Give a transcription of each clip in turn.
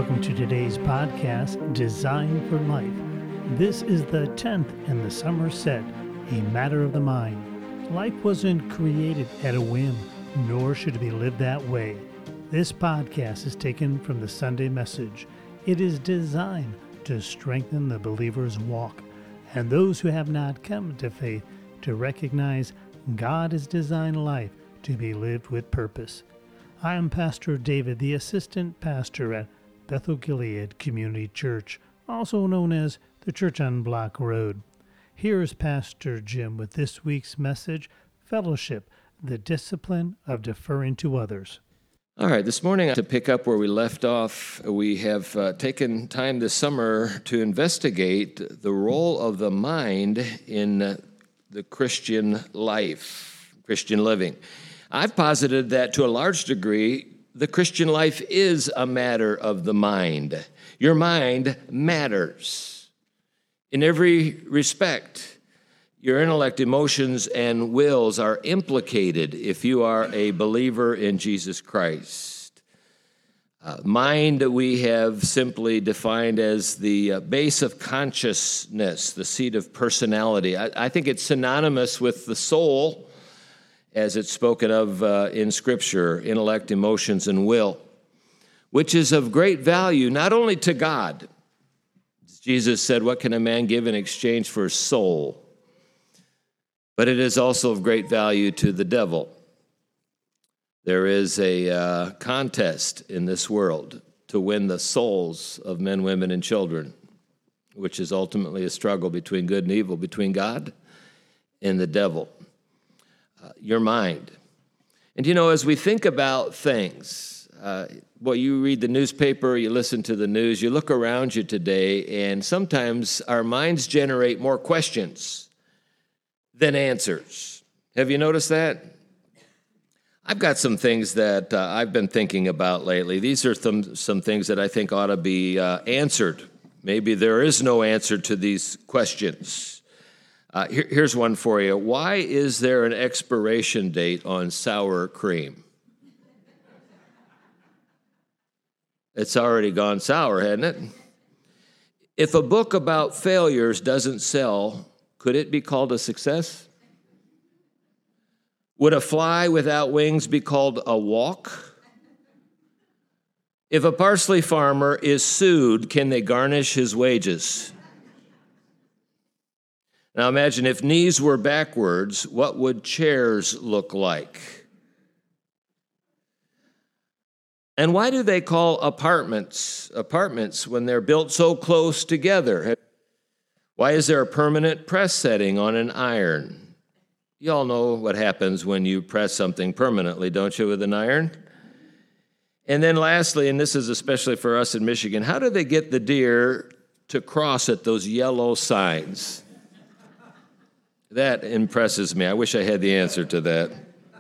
Welcome to today's podcast, Design for Life. This is the 10th in the summer set, A Matter of the Mind. Life wasn't created at a whim, nor should it be lived that way. This podcast is taken from the Sunday message. It is designed to strengthen the believer's walk and those who have not come to faith to recognize God has designed life to be lived with purpose. I am Pastor David, the assistant pastor at Bethel Gilead Community Church, also known as the Church on Block Road. Here is Pastor Jim with this week's message, Fellowship, the Discipline of Deferring to Others. All right, this morning, to pick up where we left off, we have taken time this summer to investigate the role of the mind in the Christian life, Christian living. I've posited that to a large degree, the Christian life is a matter of the mind. Your mind matters in every respect. Your intellect, emotions, and wills are implicated if you are a believer in Jesus Christ. Mind we have simply defined as the base of consciousness, the seat of personality. I think it's synonymous with the soul, as it's spoken of in Scripture, intellect, emotions, and will, which is of great value not only to God. Jesus said, "What can a man give in exchange for his soul?" But it is also of great value to the devil. There is a contest in this world to win the souls of men, women, and children, which is ultimately a struggle between good and evil, between God and the devil. Your mind. And as we think about things, you read the newspaper, you listen to the news, you look around you today, and sometimes our minds generate more questions than answers. Have you noticed that? I've got some things that I've been thinking about lately. These are some things that I think ought to be answered. Maybe there is no answer to these questions. Here's one for you. Why is there an expiration date on sour cream? It's already gone sour, hasn't it? If a book about failures doesn't sell, could it be called a success? Would a fly without wings be called a walk? If a parsley farmer is sued, can they garnish his wages? Now imagine if knees were backwards, what would chairs look like? And why do they call apartments when they're built so close together? Why is there a permanent press setting on an iron? You all know what happens when you press something permanently, don't you, with an iron? And then lastly, and this is especially for us in Michigan, how do they get the deer to cross at those yellow signs? That impresses me. I wish I had the answer to that.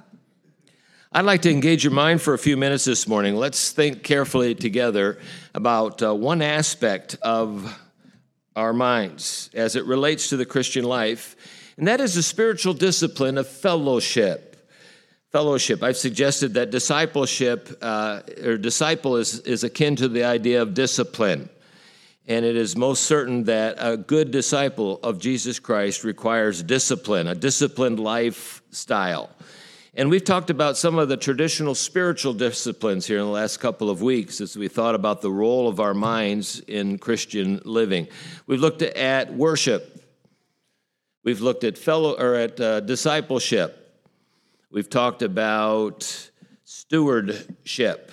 I'd like to engage your mind for a few minutes this morning. Let's think carefully together about one aspect of our minds as it relates to the Christian life, and that is the spiritual discipline of fellowship. Fellowship. I've suggested that discipleship, or disciple is akin to the idea of discipline. And it is most certain that a good disciple of Jesus Christ requires discipline, a disciplined lifestyle. And we've talked about some of the traditional spiritual disciplines here in the last couple of weeks as we thought about the role of our minds in Christian living. We've looked at worship. We've looked at discipleship. We've talked about stewardship.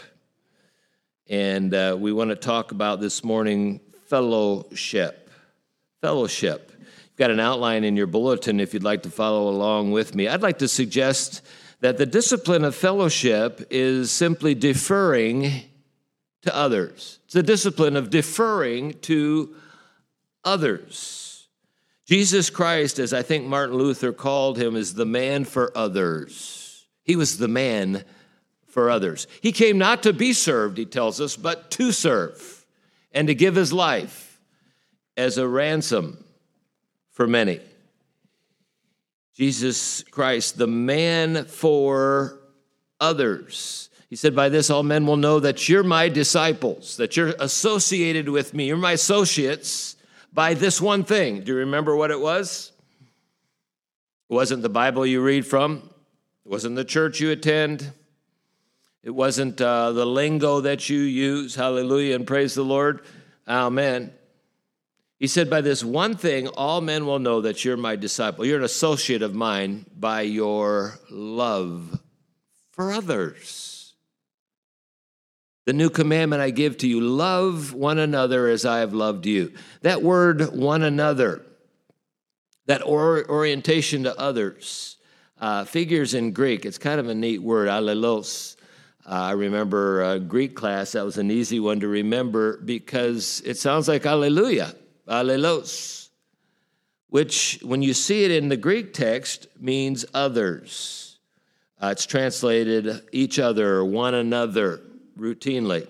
And we want to talk about this morning fellowship. Fellowship. You've got an outline in your bulletin if you'd like to follow along with me. I'd like to suggest that the discipline of fellowship is simply deferring to others. It's the discipline of deferring to others. Jesus Christ, as I think Martin Luther called him, is the man for others. He was the man for others. He came not to be served, he tells us, but to serve and to give his life as a ransom for many. Jesus Christ, the man for others. He said, by this all men will know that you're my disciples, that you're associated with me. You're my associates by this one thing. Do you remember what it was? It wasn't the Bible you read from. It wasn't the church you attend. It wasn't the lingo that you use. Hallelujah and praise the Lord. Amen. He said, by this one thing, all men will know that you're my disciple. You're an associate of mine by your love for others. The new commandment I give to you, love one another as I have loved you. That word, one another, that orientation to others, figures in Greek. It's kind of a neat word, allelos. I remember Greek class. That was an easy one to remember because it sounds like alleluia, allelos, which when you see it in the Greek text means others. It's translated each other or one another routinely,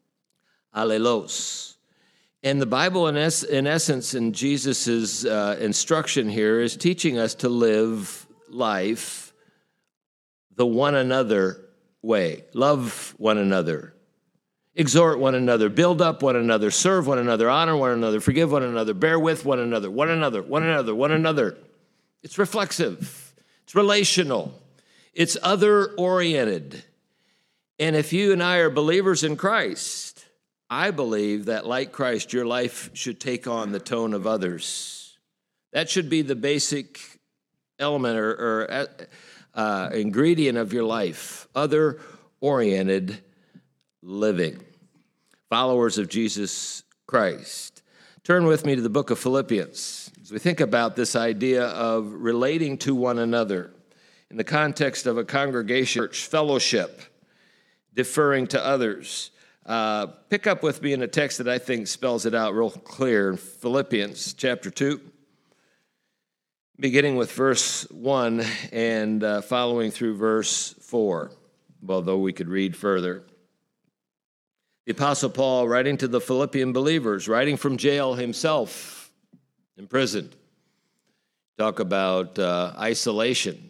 allelos. And the Bible, in essence, in Jesus' instruction here, is teaching us to live life the one another way. Love one another. Exhort one another. Build up one another. Serve one another. Honor one another. Forgive one another. Bear with one another. One another. One another. One another. It's reflexive. It's relational. It's other-oriented. And if you and I are believers in Christ, I believe that, like Christ, your life should take on the tone of others. That should be the basic element or ingredient of your life, other-oriented living. Followers of Jesus Christ. Turn with me to the book of Philippians as we think about this idea of relating to one another in the context of a congregation, church, fellowship, deferring to others. Pick up with me in a text that I think spells it out real clear. Philippians chapter 2, beginning with verse 1 and following through verse 4, although we could read further. The Apostle Paul, writing to the Philippian believers, writing from jail himself, imprisoned. Talk about isolation.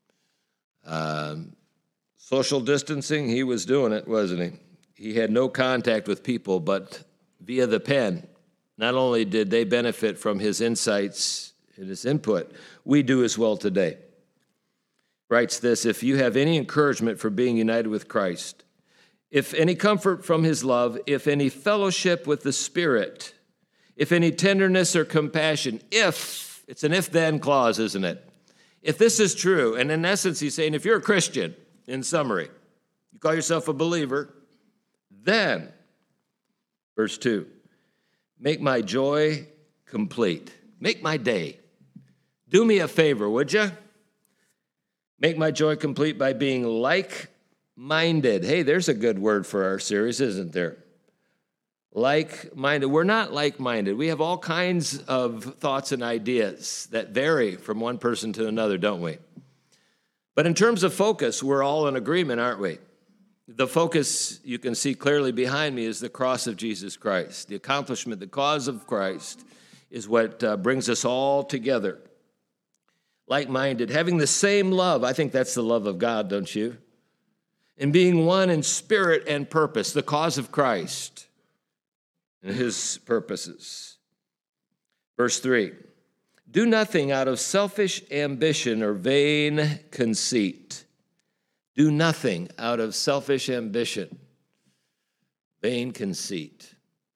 Social distancing, he was doing it, wasn't he? He had no contact with people, but via the pen, not only did they benefit from his insights and his input, we do as well today. Writes this, if you have any encouragement for being united with Christ, if any comfort from his love, if any fellowship with the Spirit, if any tenderness or compassion, it's an if-then clause, isn't it? If this is true, and in essence he's saying if you're a Christian, in summary, you call yourself a believer, then, verse 2, make my joy complete. Make my day. Do me a favor, would you? Make my joy complete by being like-minded. Hey, there's a good word for our series, isn't there? Like-minded. We're not like-minded. We have all kinds of thoughts and ideas that vary from one person to another, don't we? But in terms of focus, we're all in agreement, aren't we? The focus, you can see clearly behind me, is the cross of Jesus Christ. The accomplishment, the cause of Christ is what brings us all together. Like-minded, having the same love. I think that's the love of God, don't you? And being one in spirit and purpose, the cause of Christ and his purposes. Verse 3. Do nothing out of selfish ambition or vain conceit. Do nothing out of selfish ambition, vain conceit.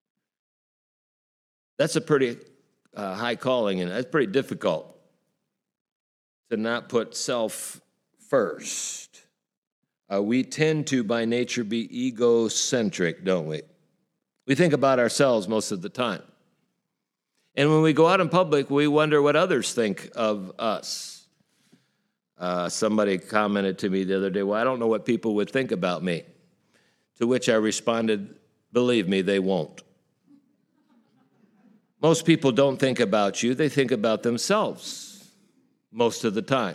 That's a pretty high calling, and that's pretty difficult to not put self first. We tend to, by nature, be egocentric, don't we? We think about ourselves most of the time. And when we go out in public, we wonder what others think of us. Somebody commented to me the other day, well, I don't know what people would think about me. To which I responded, believe me, they won't. Most people don't think about you. They think about themselves most of the time.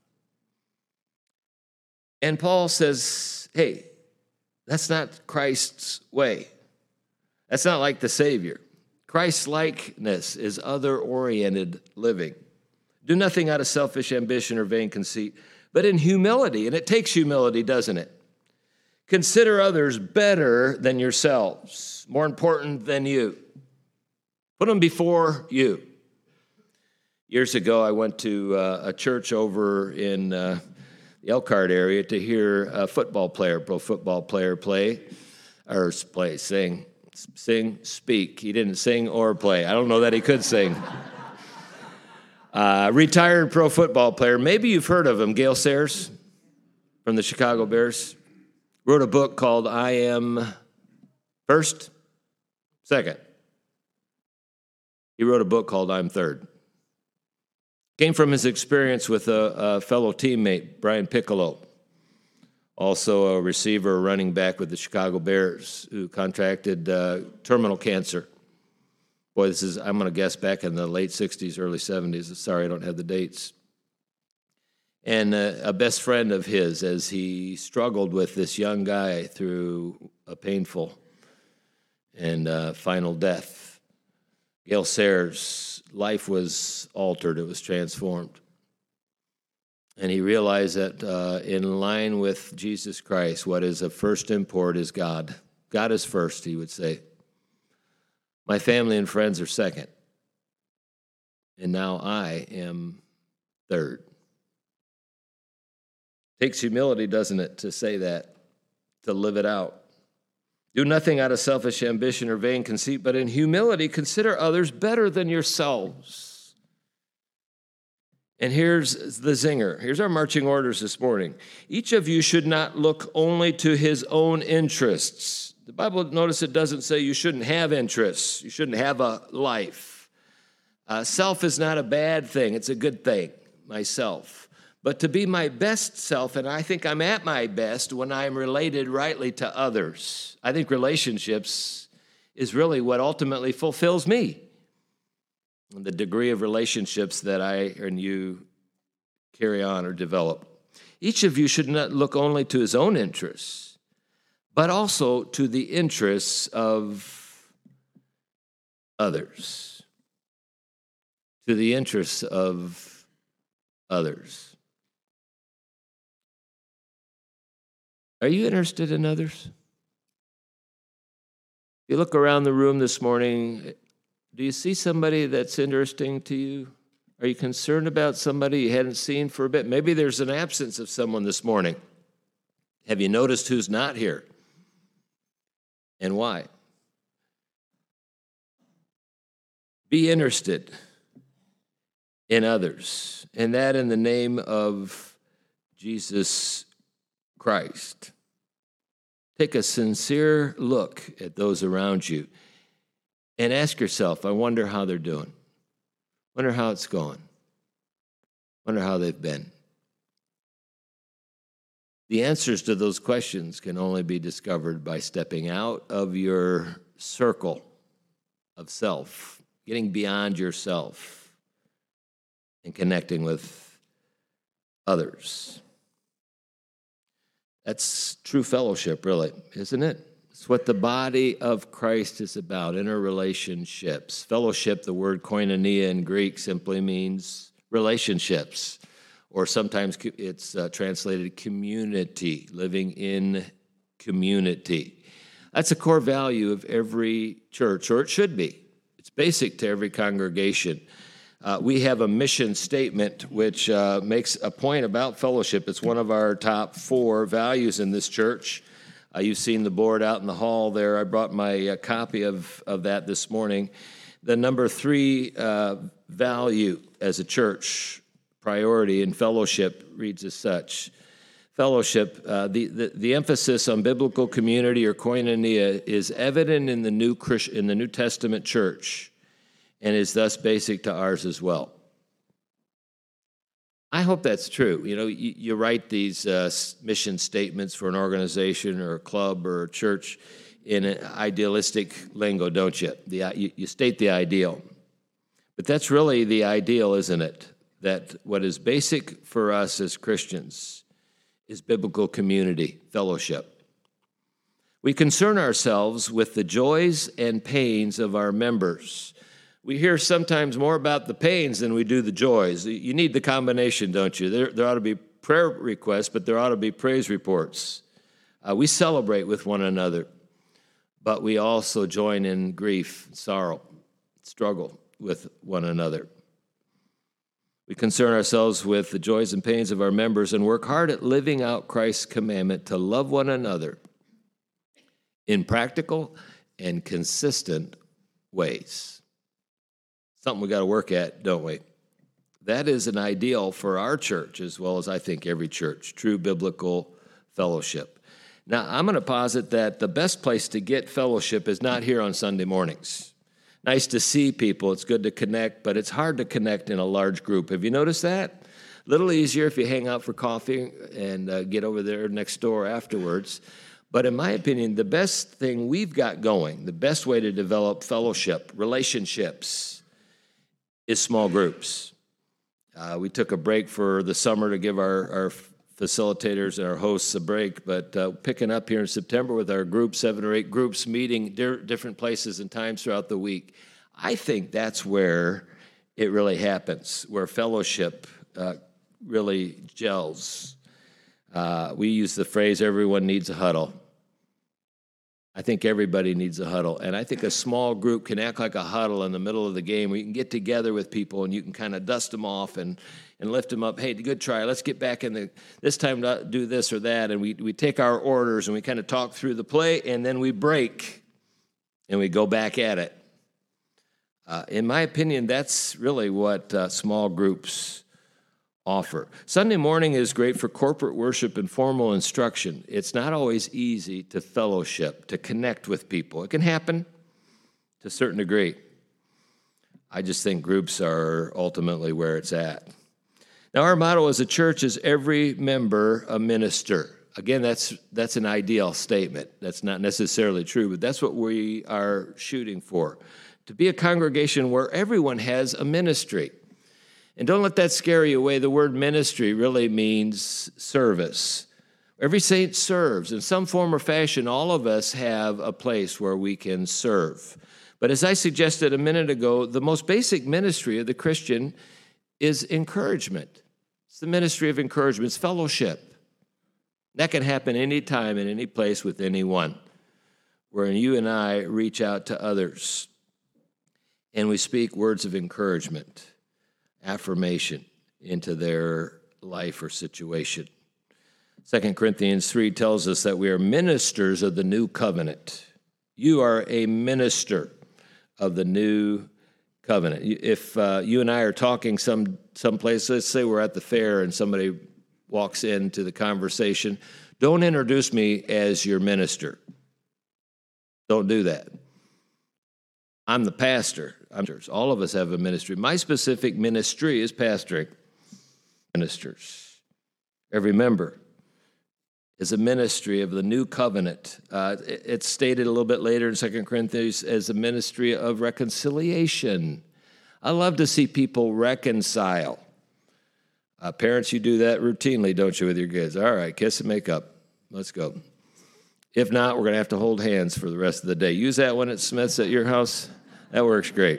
And Paul says, hey, that's not Christ's way. That's not like the Savior. Christ-likeness is other-oriented living. Do nothing out of selfish ambition or vain conceit, but in humility, and it takes humility, doesn't it? Consider others better than yourselves, more important than you. Put them before you. Years ago, I went to a church over in the Elkhart area to hear a pro football player sing, speak. He didn't sing or play. I don't know that he could sing. Retired pro football player. Maybe you've heard of him, Gale Sayers from the Chicago Bears. Wrote a book called I Am First, Second. He wrote a book called I'm Third. Came from his experience with a fellow teammate, Brian Piccolo, also a receiver, running back with the Chicago Bears, who contracted terminal cancer. Boy, this is, I'm going to guess, back in the late 60s, early 70s. Sorry, I don't have the dates. And a best friend of his, as he struggled with this young guy through a painful and final death, Gale Sayers' life was altered. It was transformed. And he realized that in line with Jesus Christ, what is of first import is God. God is first, he would say. My family and friends are second. And now I am third. Takes humility, doesn't it, to say that, to live it out. Do nothing out of selfish ambition or vain conceit, but in humility consider others better than yourselves. And here's the zinger. Here's our marching orders this morning. Each of you should not look only to his own interests. The Bible, notice it doesn't say you shouldn't have interests. You shouldn't have a life. Self is not a bad thing. It's a good thing, myself. But to be my best self, and I think I'm at my best when I'm related rightly to others. I think relationships is really what ultimately fulfills me. And the degree of relationships that I and you carry on or develop. Each of you should not look only to his own interests, but also to the interests of others. To the interests of others. Are you interested in others? If you look around the room this morning, do you see somebody that's interesting to you? Are you concerned about somebody you hadn't seen for a bit? Maybe there's an absence of someone this morning. Have you noticed who's not here? And why? Be interested in others, and that in the name of Jesus Christ. Take a sincere look at those around you and ask yourself, I wonder how they're doing. Wonder how it's going. Wonder how they've been. The answers to those questions can only be discovered by stepping out of your circle of self, getting beyond yourself, and connecting with others. That's true fellowship, really, isn't it? It's what the body of Christ is about, interrelationships. Fellowship, the word koinonia in Greek, simply means relationships, or sometimes it's translated community, living in community. That's a core value of every church, or it should be. It's basic to every congregation. We have a mission statement which makes a point about fellowship. It's one of our top 4 values in this church. You've seen the board out in the hall there. I brought my copy of that this morning. The number 3 value as a church, priority in fellowship, reads as such. Fellowship, the emphasis on biblical community or koinonia is evident in the New Testament church, and is thus basic to ours as well. I hope that's true. You know, you write these mission statements for an organization or a club or a church in an idealistic lingo, don't you? You state the ideal. But that's really the ideal, isn't it? That what is basic for us as Christians is biblical community, fellowship. We concern ourselves with the joys and pains of our members. We hear sometimes more about the pains than we do the joys. You need the combination, don't you? There ought to be prayer requests, but there ought to be praise reports. We celebrate with one another, but we also join in grief, sorrow, struggle with one another. We concern ourselves with the joys and pains of our members and work hard at living out Christ's commandment to love one another in practical and consistent ways. Something we got to work at, don't we? That is an ideal for our church, as well as I think every church, true biblical fellowship. Now, I'm going to posit that the best place to get fellowship is not here on Sunday mornings. Nice to see people. It's good to connect, but it's hard to connect in a large group. Have you noticed that? A little easier if you hang out for coffee and get over there next door afterwards. But in my opinion, the best thing we've got going, the best way to develop fellowship, relationships, is small groups. We took a break for the summer to give our facilitators and our hosts a break, but picking up here in September with our group, 7 or 8 groups meeting different places and times throughout the week. I think that's where it really happens, where fellowship really gels. We use the phrase, everyone needs a huddle. I think everybody needs a huddle, and I think a small group can act like a huddle in the middle of the game where you can get together with people and you can kind of dust them off and lift them up. Hey, good try. Let's get back in this time to do this or that, and we take our orders and we kind of talk through the play, and then we break and we go back at it. In my opinion, that's really what small groups offer. Sunday morning is great for corporate worship and formal instruction. It's not always easy to fellowship, to connect with people. It can happen to a certain degree. I just think groups are ultimately where it's at. Now, our motto as a church is every member a minister. Again, that's an ideal statement. That's not necessarily true, but that's what we are shooting for, to be a congregation where everyone has a ministry. And don't let that scare you away. The word ministry really means service. Every saint serves. In some form or fashion, all of us have a place where we can serve. But as I suggested a minute ago, the most basic ministry of the Christian is encouragement. It's the ministry of encouragement. It's fellowship. That can happen anytime in any place with anyone, wherein you and I reach out to others and we speak words of encouragement, affirmation into their life or situation. 2 Corinthians 3 tells us that we are ministers of the new covenant. You are a minister of the new covenant. If you and I are talking someplace, let's say we're at the fair and somebody walks into the conversation, don't introduce me as your minister. Don't do that. I'm the pastor. All of us have a ministry. My specific ministry is pastoring ministers. Every member is a ministry of the new covenant. It's stated a little bit later in 2 Corinthians as a ministry of reconciliation. I love to see people reconcile. Parents, you do that routinely, don't you, with your kids? All right, kiss and make up. Let's go. If not, we're going to have to hold hands for the rest of the day. Use that one at Smith's at your house. That works great.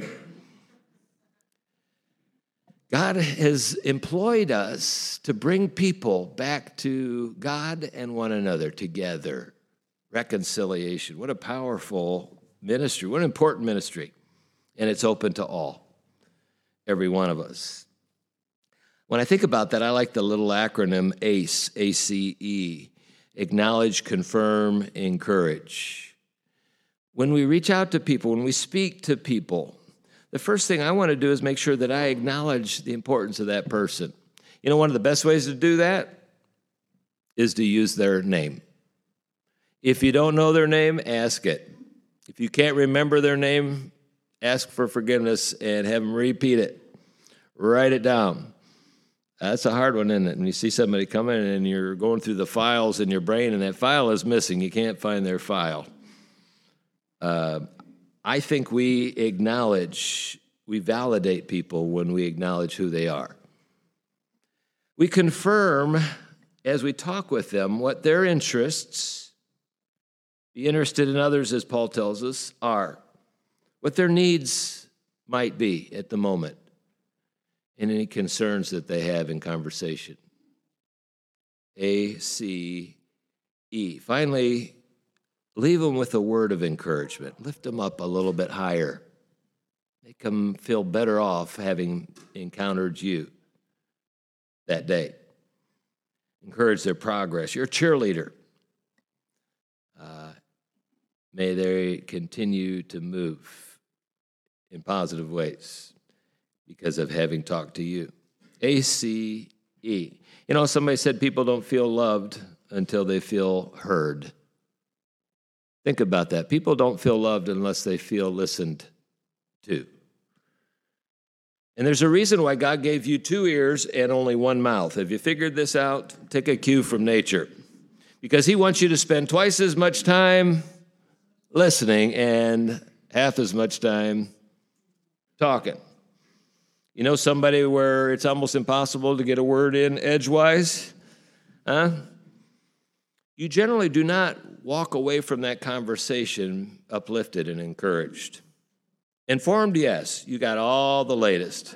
God has employed us to bring people back to God and one another together. Reconciliation. What a powerful ministry. What an important ministry. And it's open to all, every one of us. When I think about that, I like the little acronym ACE, A-C-E, acknowledge, confirm, encourage. When we reach out to people, when we speak to people, the first thing I want to do is make sure that I acknowledge the importance of that person. You know, one of the best ways to do that is to use their name. If you don't know their name, ask it. If you can't remember their name, ask for forgiveness and have them repeat it. Write it down. That's a hard one, isn't it? When you see somebody coming and you're going through the files in your brain and that file is missing, you can't find their file. I think we validate people when we acknowledge who they are. We confirm as we talk with them what their interests, be interested in others, as Paul tells us, are, what their needs might be at the moment, and any concerns that they have in conversation. ACE. Finally, leave them with a word of encouragement. Lift them up a little bit higher. Make them feel better off having encountered you that day. Encourage their progress. You're a cheerleader. May they continue to move in positive ways because of having talked to you. ACE. Somebody said people don't feel loved until they feel heard. Think about that. People don't feel loved unless they feel listened to. And there's a reason why God gave you 2 ears and only 1 mouth. Have you figured this out? Take a cue from nature. Because he wants you to spend twice as much time listening and half as much time talking. You know somebody where it's almost impossible to get a word in edgewise? You generally do not walk away from that conversation uplifted and encouraged. Informed, yes. You got all the latest,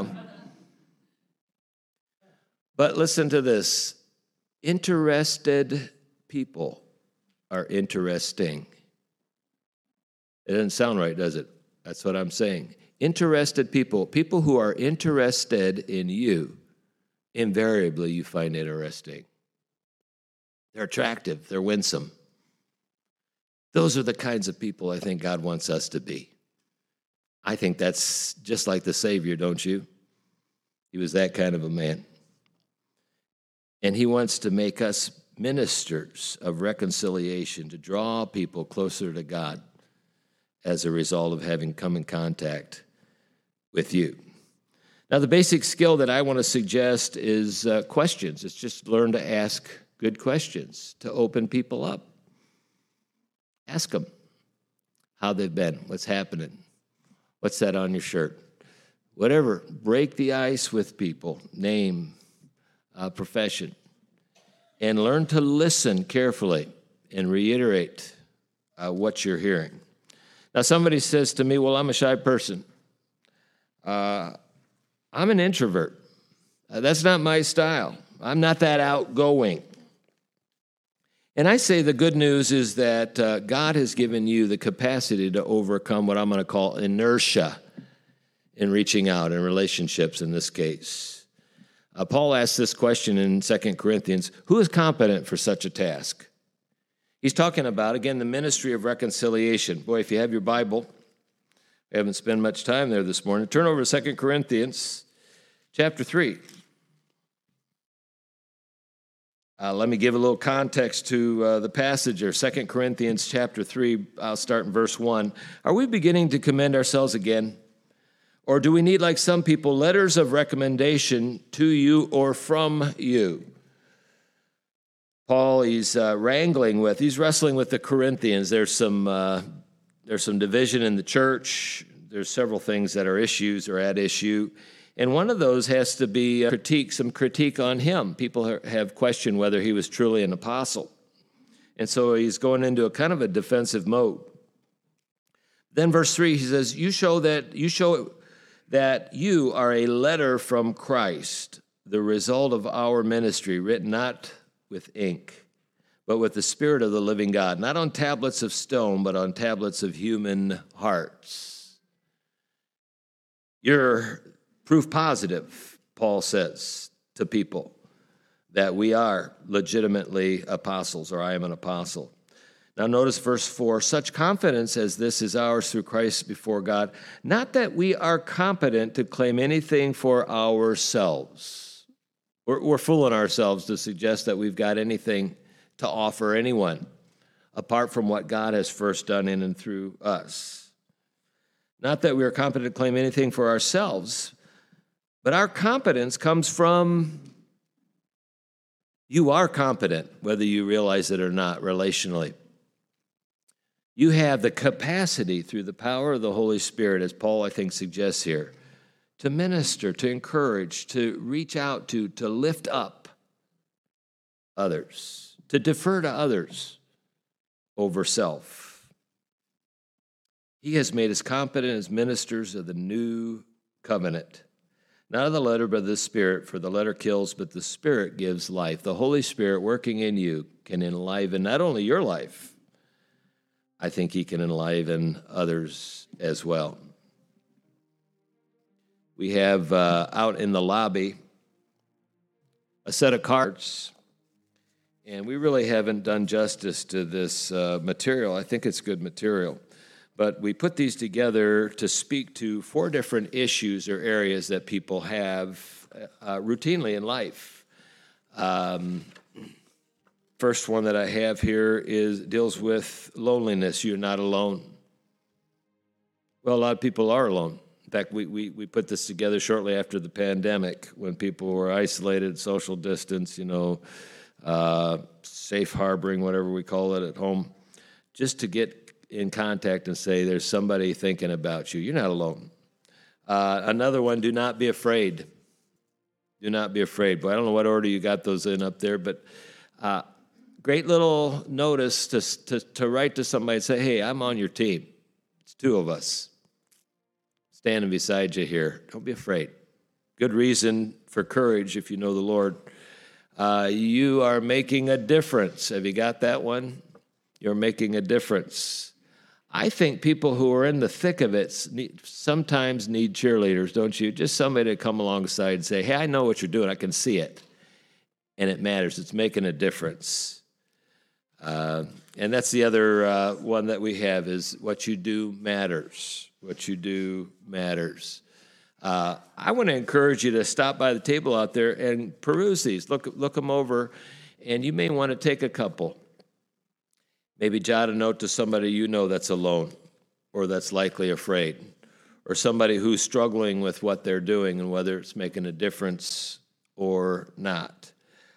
But listen to this. Interested people are interesting. It doesn't sound right, does it? That's what I'm saying. Interested people who are interested in you, invariably you find interesting. They're attractive. They're winsome. Those are the kinds of people I think God wants us to be. I think that's just like the Savior, don't you? He was that kind of a man. And he wants to make us ministers of reconciliation, to draw people closer to God as a result of having come in contact with you. Now, the basic skill that I want to suggest is questions. It's just learn to ask good questions to open people up. Ask them how they've been, what's happening, what's that on your shirt, whatever. Break the ice with people, name, profession, and learn to listen carefully and reiterate what you're hearing. Now, somebody says to me, well, I'm a shy person. I'm an introvert. That's not my style. I'm not that outgoing. And I say the good news is that God has given you the capacity to overcome what I'm going to call inertia in reaching out in relationships in this case. Paul asks this question in 2 Corinthians, who is competent for such a task? He's talking about, again, the ministry of reconciliation. Boy, if you have your Bible, we haven't spent much time there this morning. Turn over to 2 Corinthians chapter 3. Let me give a little context to the passage here. 2 Corinthians chapter 3, I'll start in verse 1. Are we beginning to commend ourselves again? Or do we need, like some people, letters of recommendation to you or from you? Paul, he's wrestling with the Corinthians. There's some division in the church. There's several things that are issues or at issue. And one of those has to be some critique on him. People have questioned whether he was truly an apostle. And so he's going into a kind of a defensive mode. Then verse 3, he says, you show that you are a letter from Christ, the result of our ministry, written not with ink, but with the Spirit of the living God, not on tablets of stone, but on tablets of human hearts. You're proof positive, Paul says to people, that we are legitimately apostles, or I am an apostle. Now notice verse 4, such confidence as this is ours through Christ before God, not that we are competent to claim anything for ourselves. We're fooling ourselves to suggest that we've got anything to offer anyone apart from what God has first done in and through us. Not that we are competent to claim anything for ourselves, but our competence comes from you are competent, whether you realize it or not, relationally. You have the capacity through the power of the Holy Spirit, as Paul, I think, suggests here, to minister, to encourage, to reach out to lift up others, to defer to others over self. He has made us competent as ministers of the new covenant, Not of the letter, but of the Spirit, for the letter kills, but the Spirit gives life. The Holy Spirit working in you can enliven not only your life, I think he can enliven others as well. We have out in the lobby a set of cards, and we really haven't done justice to this material. I think it's good material. But we put these together to speak to 4 different issues or areas that people have routinely in life. First one that I have here deals with loneliness. You're not alone. Well, a lot of people are alone. In fact, we put this together shortly after the pandemic when people were isolated, social distance, safe harboring, whatever we call it at home, just to get in contact and say there's somebody thinking about you. You're not alone. Another one, do not be afraid. Do not be afraid. But I don't know what order you got those in up there, but great little notice to write to somebody and say, hey, I'm on your team. It's 2 of us standing beside you here. Don't be afraid. Good reason for courage if you know the Lord. You are making a difference. Have you got that one? You're making a difference. I think people who are in the thick of it sometimes need cheerleaders, don't you? Just somebody to come alongside and say, hey, I know what you're doing. I can see it. And it matters. It's making a difference. And that's the other one that we have is what you do matters. What you do matters. I want to encourage you to stop by the table out there and peruse these. Look them over, and you may want to take a couple. Maybe jot a note to somebody you know that's alone or that's likely afraid, or somebody who's struggling with what they're doing and whether it's making a difference or not.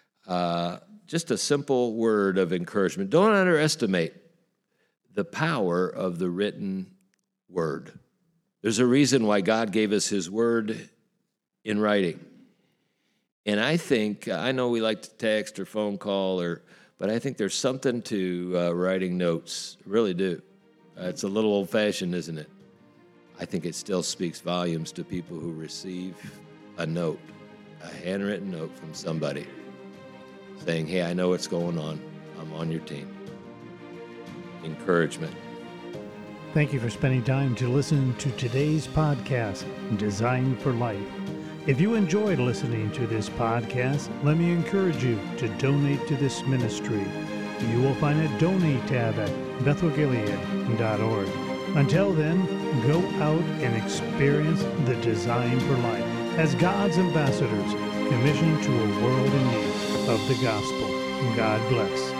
Just a simple word of encouragement. Don't underestimate the power of the written word. There's a reason why God gave us his word in writing. And I know we like to text or phone call, but I think there's something to writing notes. I really do. It's a little old-fashioned, isn't it? I think it still speaks volumes to people who receive a note, a handwritten note from somebody saying, hey, I know what's going on. I'm on your team. Encouragement. Thank you for spending time to listen to today's podcast, Design for Life. If you enjoyed listening to this podcast, let me encourage you to donate to this ministry. You will find a donate tab at bethelgilead.org. Until then, go out and experience the design for life as God's ambassadors commissioned to a world in need of the gospel. God bless.